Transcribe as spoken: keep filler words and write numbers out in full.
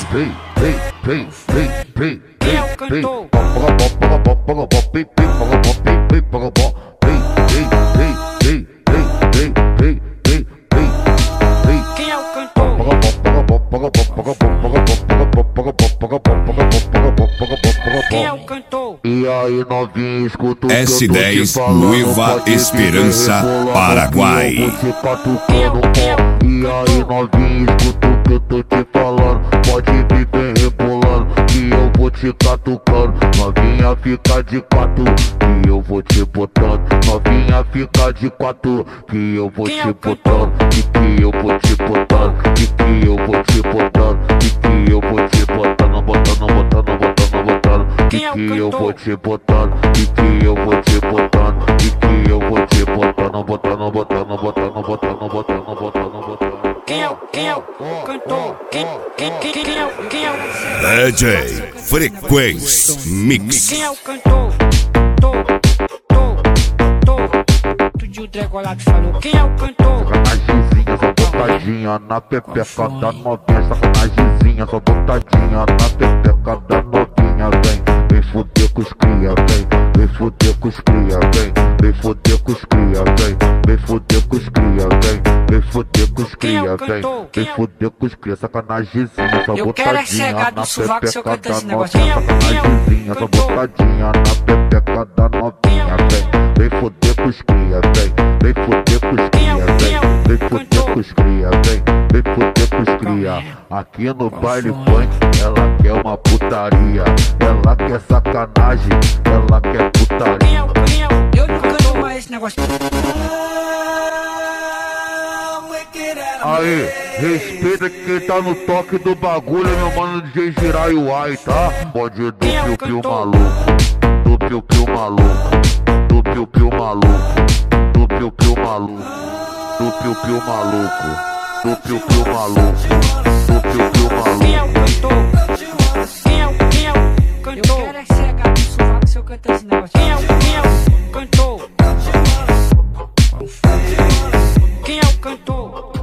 vem, vem, vem, vem, vem. Quem é o cantor? Quem é o cantor? Quem é o cantor? E aí novinho, escuta o que S eu tô dez, te falando. Noiva Pode vir Esperança, rebolando, Paraguai. que eu vou te catucando pau. E aí novinho, escuta o que eu tô te falando. Pode vir bem rebolando, que eu vou te catucando. Novinha fica de quatro, que eu vou te botando. Novinha fica de quatro, que eu vou te botando. E que eu vou te botando, e que eu vou te botando, e que eu vou te botando, botando, botando, botando, botando. E que eu vou te botando, e que eu vou te botando, e que eu vou te botando, botando, botando, botando, botando, botando, botando, botando. Quem é o, quem é o cantor? Quem, quem, quem, quem é o, quem é o D J Frequência Mix. Quem é o cantor? Tô, tô, tô. Tudo o Dregolado falou. Quem é o cantor? Sacanagemzinha, só botadinha na pepeca da novinha. Sacanagemzinha, só botadinha na pepeca da novinha. Vem, vem fuder com os cria, vem, vem fuder com os cria, vem, vem fuder com os cria, vem, vem fuder com os cria, vem, vem fuder com os cria, vem, vem fuder com os cria. Sacanagemzinha, só Eu quero é botadinha chegar na no sovaco se eu pepeca cantar esse da negócio. novinha. Quem é o- Sacanagemzinha, só botadinha na pepeca da novinha. Vem, vem fuder com os cria, vem, vem fuder com os cria, vem, vem fuder com os cria, vem, vem fuder com os cria. Aqui no baile funk, ela quer uma putaria, ela quer sacanagem, ela quer Quem putaria. é o, quem é o? Eu não canto mais esse negócio. Aí, respeita quem tá no toque do bagulho, meu mano D J Jiraiuai, tá? Pode do piu-piu maluco, do piu-piu maluco, do piu-piu maluco, do piu-piu maluco, do piu-piu maluco, do piu-piu maluco, do piu-piu Quem é o maluco. cantor? Quem é o, quem é o cantor? Eu quero é chegar no sovaco se eu cantar esse negócio. Quem é o, quem é o cantor? Quem é o cantor?